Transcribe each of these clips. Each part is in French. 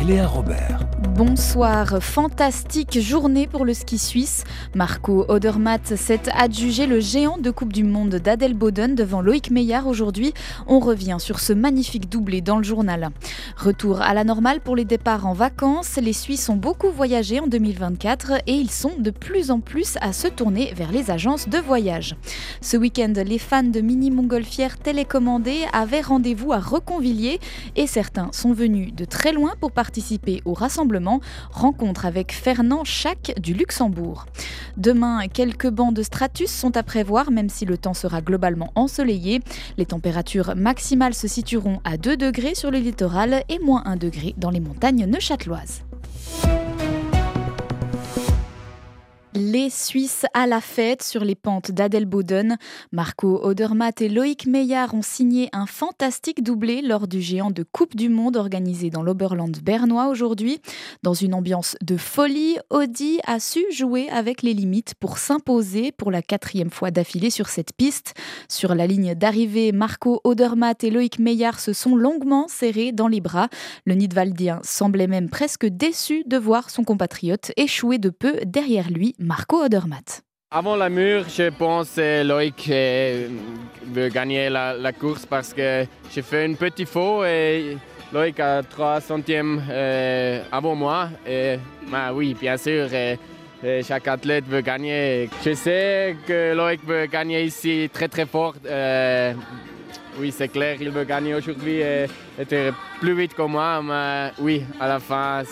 Cléa Robert. Bonsoir, fantastique journée pour le ski suisse. Marco Odermatt s'est adjugé le géant de Coupe du Monde d'Adelboden devant Loïc Meillard aujourd'hui. On revient sur ce magnifique doublé dans le journal. Retour à la normale pour les départs en vacances. Les Suisses ont beaucoup voyagé en 2024 et ils sont de plus en plus à se tourner vers les agences de voyage. Ce week-end, les fans de mini-montgolfières télécommandées avaient rendez-vous à Reconvilliers et certains sont venus de très loin pour participer au rassemblement. Rencontre avec Fernand Schack du Luxembourg. Demain, quelques bancs de stratus sont à prévoir, même si le temps sera globalement ensoleillé. Les températures maximales se situeront à 2 degrés sur le littoral et moins 1 degré dans les montagnes neuchâteloises. Les Suisses à la fête sur les pentes d'Adelboden. Marco Odermatt et Loïc Meillard ont signé un fantastique doublé lors du géant de Coupe du Monde organisé dans l'Oberland bernois aujourd'hui. Dans une ambiance de folie, Audi a su jouer avec les limites pour s'imposer pour la 4e fois d'affilée sur cette piste. Sur la ligne d'arrivée, Marco Odermatt et Loïc Meillard se sont longuement serrés dans les bras. Le Nidwaldien semblait même presque déçu de voir son compatriote échouer de peu derrière lui. Marco Odermatt. Avant la mur, je pense que Loïc veut gagner la course parce que j'ai fait un petit faux et Loïc a 3 centièmes avant moi. Et, oui, bien sûr, chaque athlète veut gagner. Je sais que Loïc veut gagner ici très très fort. Oui, c'est clair, il veut gagner aujourd'hui et était plus vite que moi. Mais oui, à la fin,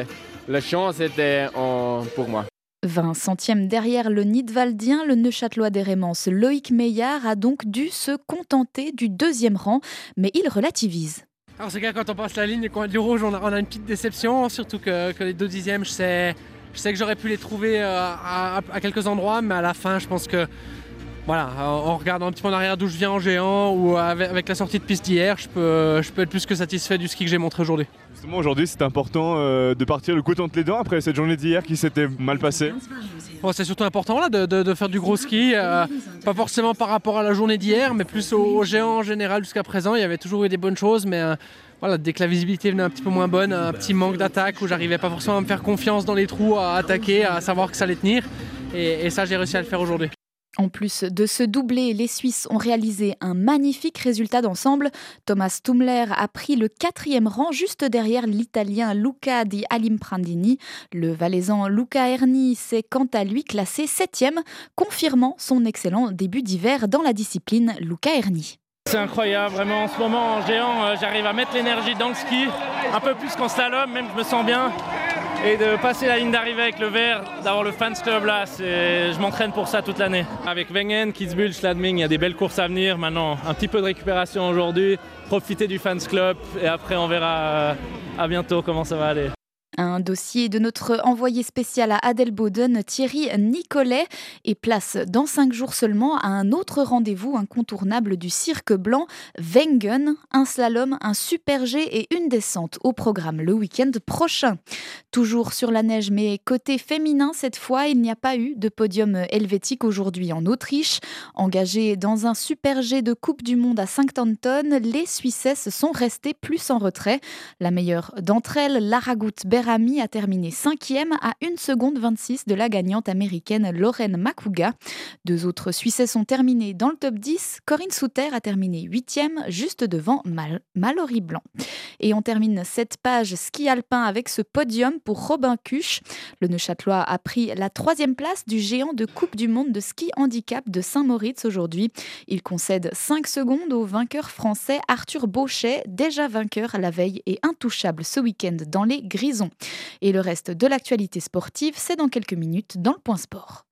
la chance était pour moi. 20 centièmes derrière le Nidwaldien, le Neuchâtelois des Rémences Loïc Meillard a donc dû se contenter du 2e rang, mais il relativise. Alors c'est clair, quand on passe la ligne, les coins du rouge, on a une petite déception, surtout que les 2 dixièmes, je sais que j'aurais pu les trouver à quelques endroits, mais à la fin, je pense que voilà, en regardant un petit peu en arrière d'où je viens en géant ou avec la sortie de piste d'hier, je peux être plus que satisfait du ski que j'ai montré aujourd'hui. Justement, aujourd'hui, c'est important de partir le couteau entre les dents après cette journée d'hier qui s'était mal passée. Bon, c'est surtout important là, de faire du gros ski, pas forcément par rapport à la journée d'hier, mais plus au géant en général jusqu'à présent. Il y avait toujours eu des bonnes choses, mais voilà, dès que la visibilité venait un petit peu moins bonne, un petit manque d'attaque où j'arrivais pas forcément à me faire confiance dans les trous, à attaquer, à savoir que ça allait tenir. Et ça, j'ai réussi à le faire aujourd'hui. En plus de ce doublé, les Suisses ont réalisé un magnifique résultat d'ensemble. Thomas Tumler a pris le 4e rang juste derrière l'Italien Luca Di Alimprandini. Le Valaisan Luca Erni s'est quant à lui classé 7e, confirmant son excellent début d'hiver dans la discipline Luca Erni. C'est incroyable, vraiment en ce moment en géant, j'arrive à mettre l'énergie dans le ski, un peu plus qu'en slalom, même je me sens bien. Et de passer la ligne d'arrivée avec le vert, d'avoir le Fans Club là, je m'entraîne pour ça toute l'année. Avec Wengen, Kitzbühel, Schladming, il y a des belles courses à venir. Maintenant, un petit peu de récupération aujourd'hui, profiter du Fans Club et après on verra à bientôt comment ça va aller. Un dossier de notre envoyé spécial à Adelboden, Thierry Nicolet, et place dans 5 jours seulement à un autre rendez-vous incontournable du cirque blanc, Wengen, un slalom, un super G et une descente au programme le week-end prochain. Toujours sur la neige, mais côté féminin cette fois, il n'y a pas eu de podium helvétique aujourd'hui en Autriche. Engagées dans un super G de Coupe du Monde à Saint-Anton, les Suissesses sont restées plus en retrait. La meilleure d'entre elles, Lara Gut-Berami, a terminé 5e à 1 seconde 26 de la gagnante américaine Lauren Makuga. 2 autres Suissesses ont terminé dans le top 10. Corinne Souter a terminé 8e, juste devant Mallory Blanc. Et on termine cette page ski alpin avec ce podium pour Robin Kuch. Le Neuchâtelois a pris la 3e place du géant de Coupe du Monde de ski handicap de Saint-Moritz aujourd'hui. Il concède 5 secondes au vainqueur français Arthur Bauchet, déjà vainqueur la veille et intouchable ce week-end dans les Grisons. Et le reste de l'actualité sportive, c'est dans quelques minutes dans le Point Sport.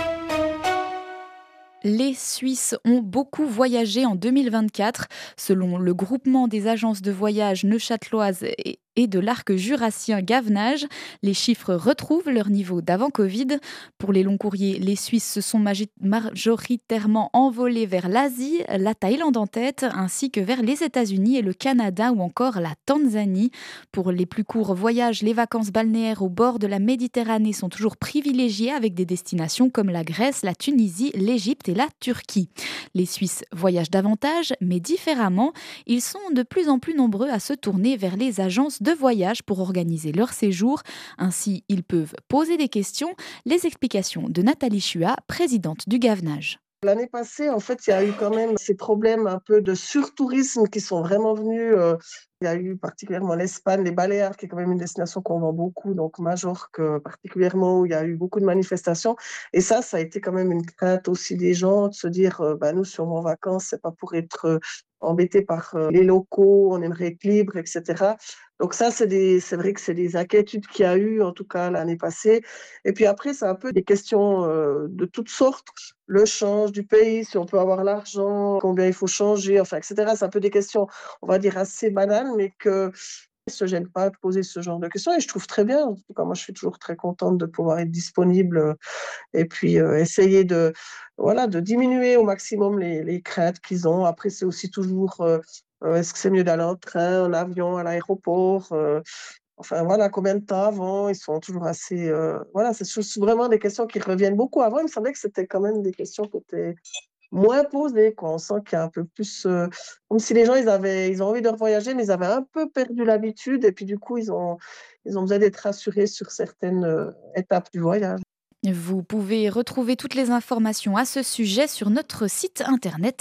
Les Suisses ont beaucoup voyagé en 2024. Selon le groupement des agences de voyage neuchâteloises et de l'arc jurassien Gavenage, les chiffres retrouvent leur niveau d'avant Covid. Pour les longs courriers, les Suisses se sont majoritairement envolés vers l'Asie, la Thaïlande en tête, ainsi que vers les États-Unis et le Canada ou encore la Tanzanie. Pour les plus courts voyages, les vacances balnéaires au bord de la Méditerranée sont toujours privilégiées avec des destinations comme la Grèce, la Tunisie, l'Égypte et la Turquie. Les Suisses voyagent davantage, mais différemment. Ils sont de plus en plus nombreux à se tourner vers les agences de de voyage pour organiser leur séjour. Ainsi, ils peuvent poser des questions. Les explications de Nathalie Chua, présidente du Gavenage. L'année passée, en fait, il y a eu quand même ces problèmes un peu de surtourisme qui sont vraiment venus. Il y a eu particulièrement l'Espagne, les Baléares, qui est quand même une destination qu'on vend beaucoup, donc Majorque particulièrement, où il y a eu beaucoup de manifestations. Et ça a été quand même une crainte aussi des gens de se dire, nous, si on va en vacances, c'est pas pour être embêtés par les locaux, on aimerait être libre, etc. Donc ça, c'est vrai que c'est des inquiétudes qu'il y a eu, en tout cas l'année passée. Et puis après, c'est un peu des questions de toutes sortes. Le change du pays, si on peut avoir l'argent, combien il faut changer, enfin, etc. C'est un peu des questions, on va dire, assez banales, mais que ne se gênent pas de poser ce genre de questions. Et je trouve très bien. En tout cas, moi, je suis toujours très contente de pouvoir être disponible et puis essayer de diminuer au maximum les craintes qu'ils ont. Après, c'est aussi toujours, est-ce que c'est mieux d'aller en train, en avion, à l'aéroport enfin, voilà, combien de temps avant? Ils sont toujours assez. Voilà, c'est vraiment des questions qui reviennent beaucoup. Avant, il me semblait que c'était quand même des questions qui étaient moins posées, quoi. On sent qu'il y a un peu plus. Comme si les gens, ils ont envie de revoyager, mais ils avaient un peu perdu l'habitude. Et puis, du coup, ils ont besoin d'être rassurés sur certaines étapes du voyage. Vous pouvez retrouver toutes les informations à ce sujet sur notre site internet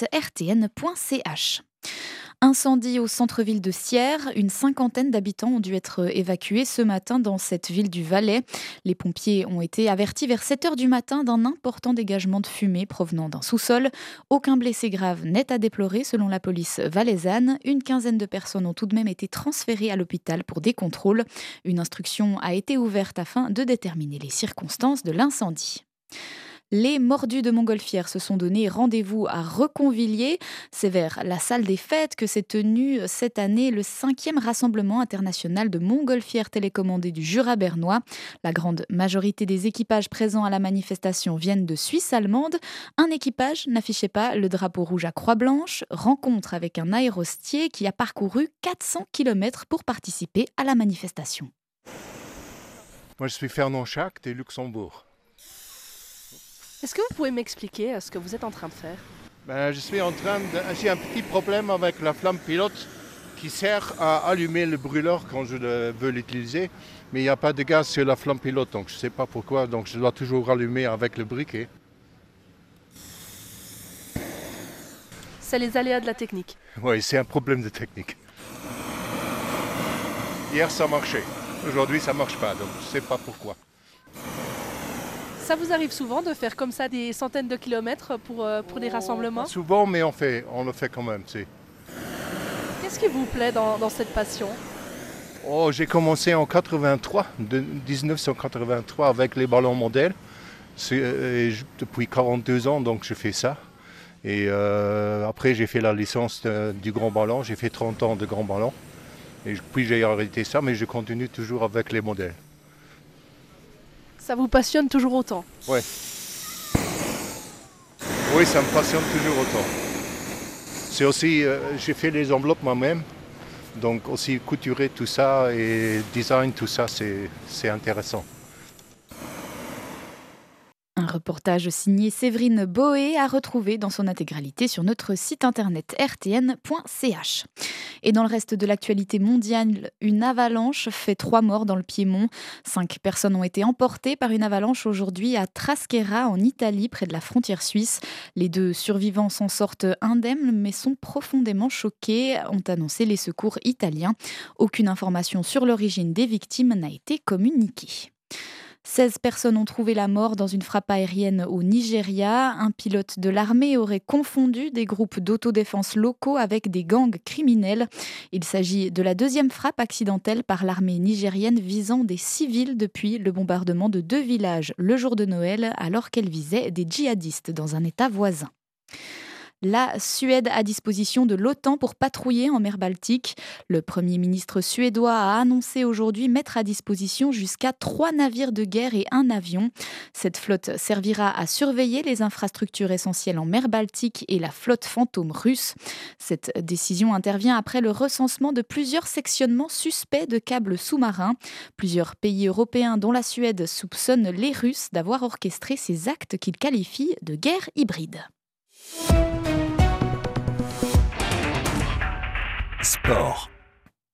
rtn.ch. Incendie au centre-ville de Sierre. Une cinquantaine d'habitants ont dû être évacués ce matin dans cette ville du Valais. Les pompiers ont été avertis vers 7h du matin d'un important dégagement de fumée provenant d'un sous-sol. Aucun blessé grave n'est à déplorer selon la police valaisanne. Une quinzaine de personnes ont tout de même été transférées à l'hôpital pour des contrôles. Une instruction a été ouverte afin de déterminer les circonstances de l'incendie. Les Mordus de Montgolfière se sont donné rendez-vous à Reconvilliers. C'est vers la salle des fêtes que s'est tenu cette année le 5e rassemblement international de montgolfières télécommandées du Jura bernois. La grande majorité des équipages présents à la manifestation viennent de Suisse allemande. Un équipage n'affichait pas le drapeau rouge à Croix-Blanche. Rencontre avec un aérostier qui a parcouru 400 km pour participer à la manifestation. Moi, je suis Fernand Schack de Luxembourg. Est-ce que vous pouvez m'expliquer ce que vous êtes en train de faire ? J'ai un petit problème avec la flamme pilote qui sert à allumer le brûleur quand je veux l'utiliser. Mais il n'y a pas de gaz sur la flamme pilote, donc je ne sais pas pourquoi. Donc je dois toujours allumer avec le briquet. C'est les aléas de la technique. Oui, c'est un problème de technique. Hier, ça marchait. Aujourd'hui, ça ne marche pas, donc je ne sais pas pourquoi. Ça vous arrive souvent de faire comme ça des centaines de kilomètres pour des rassemblements ? Pas souvent, mais on le fait quand même. Qu'est-ce qui vous plaît dans cette passion ? J'ai commencé en 1983 avec les ballons modèles. Depuis 42 ans, donc je fais ça. Et après, j'ai fait la licence du grand ballon. J'ai fait 30 ans de grand ballon. Et puis j'ai arrêté ça, mais je continue toujours avec les modèles. Ça vous passionne toujours autant ? Oui. Oui, ça me passionne toujours autant. C'est aussi, j'ai fait les enveloppes moi-même, donc aussi couturer tout ça et design tout ça, c'est intéressant. Un reportage signé Séverine Boé à retrouver dans son intégralité sur notre site internet rtn.ch. Et dans le reste de l'actualité mondiale, une avalanche fait 3 morts dans le Piémont. 5 personnes ont été emportées par une avalanche aujourd'hui à Trasquera en Italie, près de la frontière suisse. Les 2 survivants s'en sortent indemnes mais sont profondément choqués, ont annoncé les secours italiens. Aucune information sur l'origine des victimes n'a été communiquée. 16 personnes ont trouvé la mort dans une frappe aérienne au Nigeria. Un pilote de l'armée aurait confondu des groupes d'autodéfense locaux avec des gangs criminels. Il s'agit de la 2e frappe accidentelle par l'armée nigérienne visant des civils depuis le bombardement de 2 villages le jour de Noël alors qu'elle visait des djihadistes dans un État voisin. La Suède à disposition de l'OTAN pour patrouiller en mer Baltique. Le Premier ministre suédois a annoncé aujourd'hui mettre à disposition jusqu'à 3 navires de guerre et 1 avion. Cette flotte servira à surveiller les infrastructures essentielles en mer Baltique et la flotte fantôme russe. Cette décision intervient après le recensement de plusieurs sectionnements suspects de câbles sous-marins. Plusieurs pays européens, dont la Suède, soupçonnent les Russes d'avoir orchestré ces actes qu'ils qualifient de guerre hybride. Sport.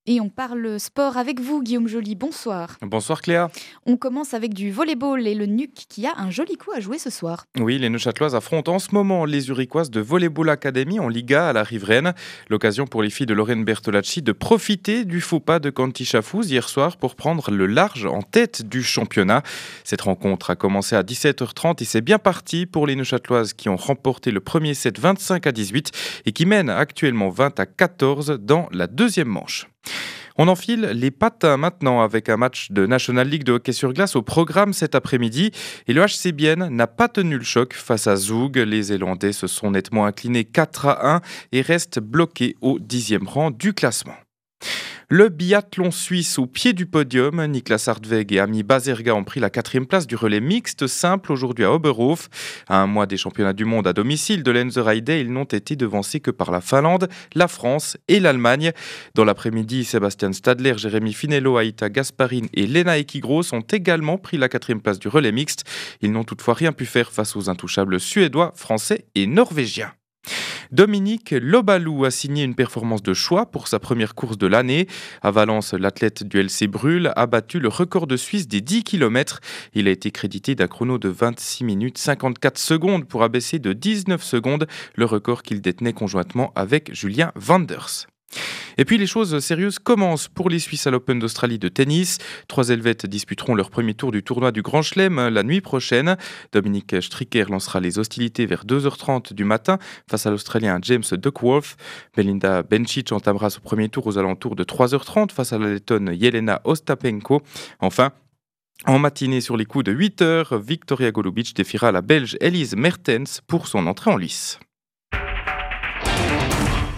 Et on parle sport avec vous, Guillaume Joly. Bonsoir. Bonsoir Cléa. On commence avec du volleyball et le NUC qui a un joli coup à jouer ce soir. Oui, les Neuchâteloises affrontent en ce moment les Uriquoises de Volleyball Academy en Liga à la Riveraine. L'occasion pour les filles de Lorraine Bertolacci de profiter du faux pas de Canty Chafouz hier soir pour prendre le large en tête du championnat. Cette rencontre a commencé à 17h30 et c'est bien parti pour les Neuchâteloises qui ont remporté le premier set 25-18 et qui mènent actuellement 20-14 dans la deuxième manche. On enfile les patins maintenant avec un match de National League de hockey sur glace au programme cet après-midi. Et le HC Bienne n'a pas tenu le choc face à Zoug. Les Zélandais se sont nettement inclinés 4-1 et restent bloqués au 10e rang du classement. Le biathlon suisse au pied du podium, Niklas Hartweg et Ami Bazerga ont pris la 4e place du relais mixte simple aujourd'hui à Oberhof. À un mois des championnats du monde à domicile de Lenzerheide, ils n'ont été devancés que par la Finlande, la France et l'Allemagne. Dans l'après-midi, Sébastien Stadler, Jérémy Finello, Aïta Gasparine et Lena Ekigros ont également pris la 4e place du relais mixte. Ils n'ont toutefois rien pu faire face aux intouchables suédois, français et norvégiens. Dominique Lobalou a signé une performance de choix pour sa première course de l'année. À Valence, l'athlète du LC Brûle a battu le record de Suisse des 10 km. Il a été crédité d'un chrono de 26 minutes 54 secondes pour abaisser de 19 secondes le record qu'il détenait conjointement avec Julien Vanders. Et puis les choses sérieuses commencent pour les Suisses à l'Open d'Australie de tennis. 3 Helvètes disputeront leur premier tour du tournoi du Grand Chelem la nuit prochaine. Dominique Stricker lancera les hostilités vers 2h30 du matin face à l'Australien James Duckworth. Belinda Bencic entamera son premier tour aux alentours de 3h30 face à la Lettonne Jelena Ostapenko. Enfin, en matinée sur les coups de 8h, Victoria Golubic défiera la Belge Elise Mertens pour son entrée en lice.